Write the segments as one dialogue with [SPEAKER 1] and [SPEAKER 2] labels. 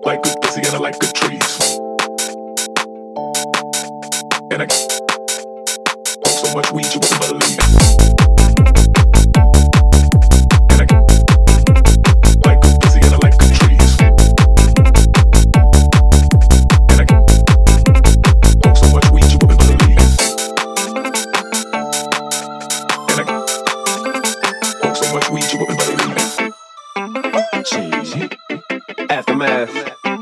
[SPEAKER 1] like good pussy and I like good trees. And I smoke so much weed you wouldn't believe. And I like good pussy and I like good trees. And I smoke so much weed you wouldn't believe. And I smoke so much weed you wouldn't believe. Cheesy. Aftermath.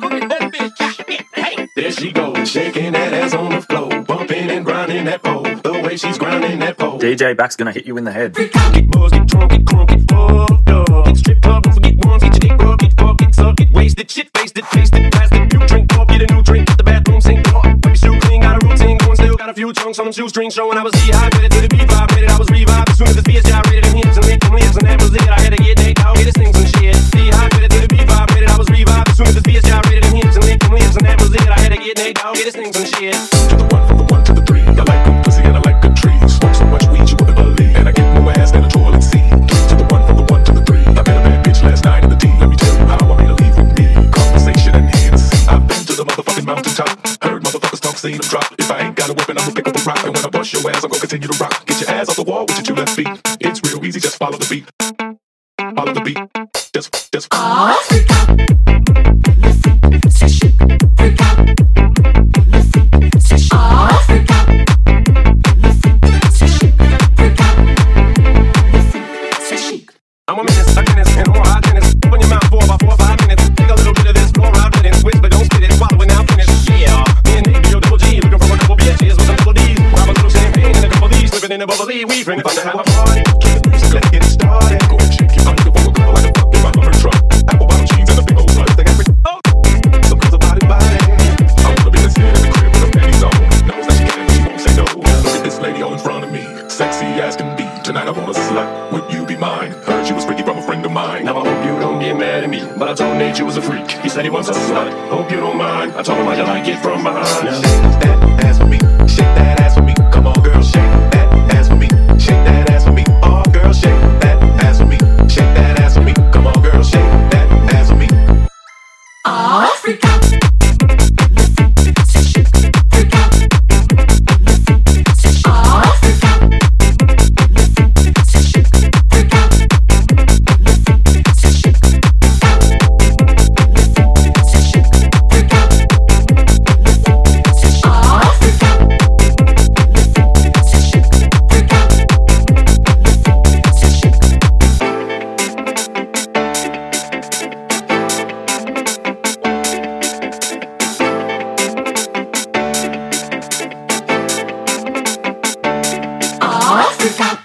[SPEAKER 1] There she goes, shaking that ass on the floor, bumping and grinding that pole. The way she's grinding that pole.
[SPEAKER 2] DJ Back's gonna hit you in the head.
[SPEAKER 1] Get buzzed, get drunk, get crunk, get fucked up. Get stripped up, don't forget ones, get your dick rubbed, get fucked, get sucked, get wasted, shit faced it, plastic. You drink up, get a new drink, get the bathroom sink up. Wipe your shoe clean, got a routine going, still got a few chunks on them shoestrings showing. I was dehydrated to the beat vibrated, I was revived as soon as the beers gyrated and hips and lips and lips and that was it. I had to get naked out, get this thing some shit. Dehydrated to the beat vibrated, I was revived as soon as the beers gyrated and hips and lips and that was it. I had to get naked out, get this thing some shit. To the one, from the one to the three. I like good pussy and I like good trees. Smoke so much weed you wouldn't believe. And I get more ass than a toilet seat. To the one, from the one to the three. I met a bad bitch last night in the D. Let me tell you how I made her leave with me. Conversation and Hennessy. I've been to the motherfucking mountaintop. Heard motherfuckers talk, seen them drop. If I ain't got a weapon, I'ma pick up a rock. And when I bust your ass, I'm gonna continue to rock. Get your ass off the wall with your two left feet. It's real easy, just follow the beat. Follow the beat. Just
[SPEAKER 3] freak out. Listen, say shit. Freak out. Listen, say shit. Freak out. Listen, say shit. Freak out. Listen, say shit.
[SPEAKER 1] I'm a menace, and a more hot tennis. Open your mouth for about 4 or 5 minutes. Take a little bit of this, blow around minutes. Switch, but don't spit it, swallow it now, finish. Yeah, me and Nick, your double G, looking for a couple bitches with some double D's. Grab a little champagne and a couple of these, slipping in a bubbly. We bring it fun to have a party. Keep the music, let's get it started. Go and shake your body, you want a girl like a fuck if I love her truck. Apple bottom jeans and a big old slut. They got pretty, some girls about it, body. I wanna be the skin in the crib with her panties on. Knows that she can, but she won't say no. Look at this lady all in front of me, sexy as can be. Tonight I want a slut, would you be mine? Heard she was freaky from a friend of mine. Now I hope you don't get mad at me, but I told Nate you was a freak. He said he wants a slut, hope you don't mind. I told him how you like it from behind. Now shake that ass for me, shake that ass for me. Come on girl, shake that ass for me, shake that ass for me. Oh girl, shake that ass for me, shake that ass for me. Come on girl, shake that ass for me.
[SPEAKER 3] Freak out. Listen, say shit. Freak out. Listen, say shit. Freak out. Listen, say shit. Freak out. Listen, say shit. Freak out. Listen, say shit. Freak out. Listen, say shit. Freak out. Listen, say shit. Freak out. Listen, say shit. Freak out.